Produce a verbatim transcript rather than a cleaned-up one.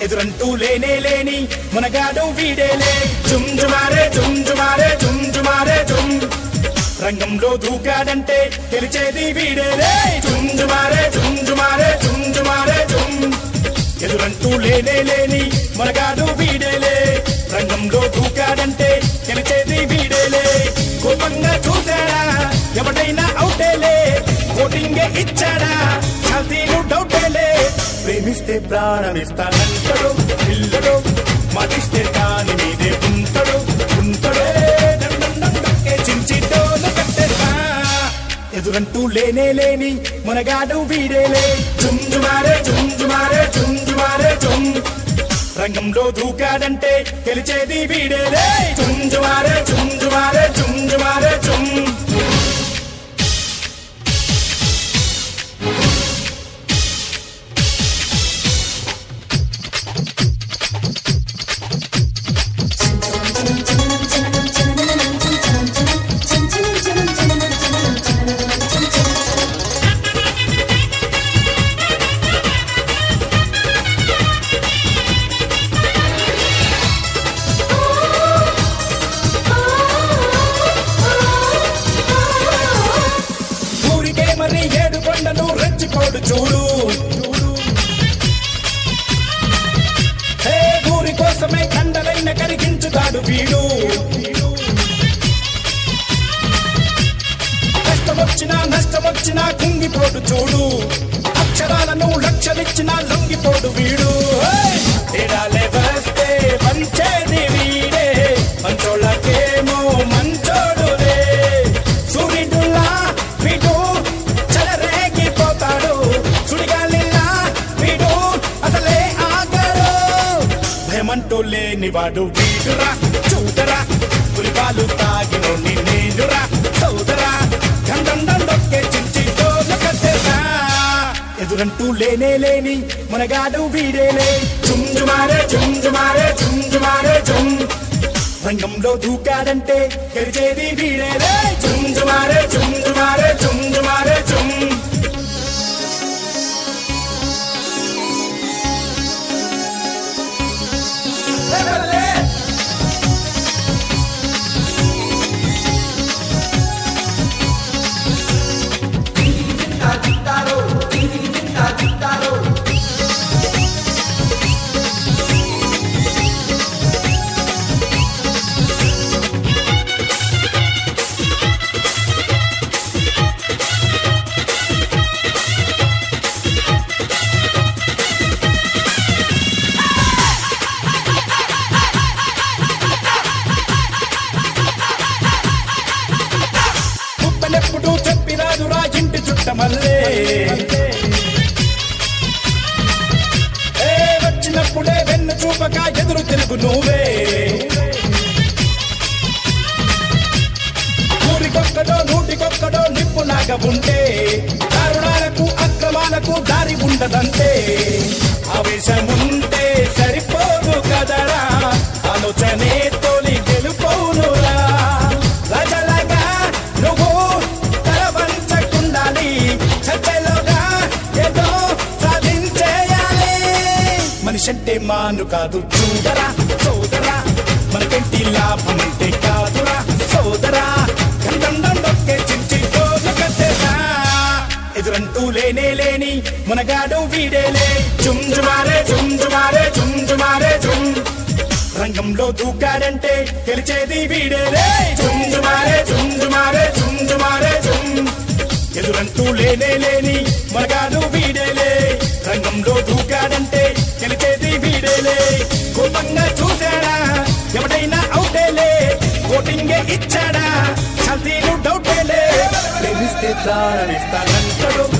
ఎదురంటూ లేనే లేని మునగాడు వీడేలే. జుమ్ జుమారే జుమ్ జుమారే జుమ్ జుమారే జుమ్, రంగంలో దూకాడంటే గెలిచేది వీడేలే. జుమ్ జుమారే జుమ్ జుమారే జుమ్ జుమారే జుమ్, ఎదురంటూ లేనే లేని మునగాడు వీడేలే. రంగంలో దూకాడంటే గెలిచేది వీడేలే. కోపంగా చూసాడా ఎవడైనా అవుటేలే, ఓటింగే ఇచ్చాడా చాతీలు డౌటేలే. ప్రేమిస్తే ప్రాణమిస్తానంటాడు పిల్లడు, మాటిస్తే దాని మీదే ఉంటాడు ఉంటాడే. చించిటోను కట్టేస్తా, ఎదురంటూ లేనే లేని మునగాడు వీడేలే. జుమ్ జుమారే జుమ్ జుమారే జుమ్ జుమారే జుమ్, రంగంలో దూకాడంటే గెలిచేది వీడేలే. జుమ్ జుమారే జుమ్ జుమారే జుమ్ జుమారే జుమ్. మరి ఏడు కొండను రెచ్చిపోడు చూడు, హే ఊరి కోసమే కండలైన కరిగించుతాడు వీడు. కష్టమొచ్చినా నష్టమొచ్చినా కుంగిపోడు చూడు, అక్షరాలను లక్షలిచ్చినా లొంగిపోడు వీడు. తేడాలే వస్తే పంచేది వీడే, మంచోళ్ళకేమో మంచోడులే. సూర్యుడులా వీడు చెలరేగిపోతాడు, సుడిగాలిలా వీడు అసలే ఆగడు. భయమంటూ లేనివాడు వీడురా చూడరా, పులిపాలు తాగినోని నేనురా సోదరా. గండండొక్కే చించిటోను కట్టేసా, ఎదురంటూ లేనే లేని మునగాడు వీడేలే. జుమ్ జుమారే జుమ్ జుమారే జుమ్ జుమారే జుమ్, రంగంలో దూకాడంటే గెలిచేది వీడేలే. జుమ్ జుమారే జుమ్ జుమారే జుమ్ జుమారే జుమ్. ఎప్పుడు చెప్పిరాదురా ఇంటి చుట్టమల్లే, ఏ వచ్చినప్పుడే వెన్ను చూపక ఎదురు తిరుగు నువ్వే. ఊరికొక్కడో నూటికొక్కడో నిప్పులాగా ఉంటే, దారుణాలకు అక్రమాలకు దారి ఉండదంటే. ఆవేశముంటే సరిపోదు కదరా, ఆలోచనే తోలి గెలుపోనురా. రజలగా నువ్వు తలవంచకుండాలి, చచ్చలోగా ఏదో సాధించేయాలి. మనిషంటే మాను కాదు చూడరా సోదరా, మనకంటి లాభం అంటే కాదురా సోదరా. గండండొక్కే చించిటోను కట్టేసా, ఎదురంటూ లేనే లేని మునగాడు వీడేలే. జుమ్ జుమారే జుమ్ జుమారే జుమ్ జుమారే జుమ్, రంగంలో దూకాడంటే గెలిచేది వీడేలే. జుమ్ జుమారే జుమ్ జుమారే జుమ్ జుమారే జుమ్, ఎదురంటూ లేనే లేని మునగాడు వీడేలే. రంగంలో దూకాడంటే గెలిచేది వీడేలే. కోపంగా చూసాడా ఎవడైనా అవుటేలే, ఓటింగే ఇచ్చాడా చాతీలు డౌటేలే. ప్రేమిస్తే ప్రాణమిస్తానంటాడు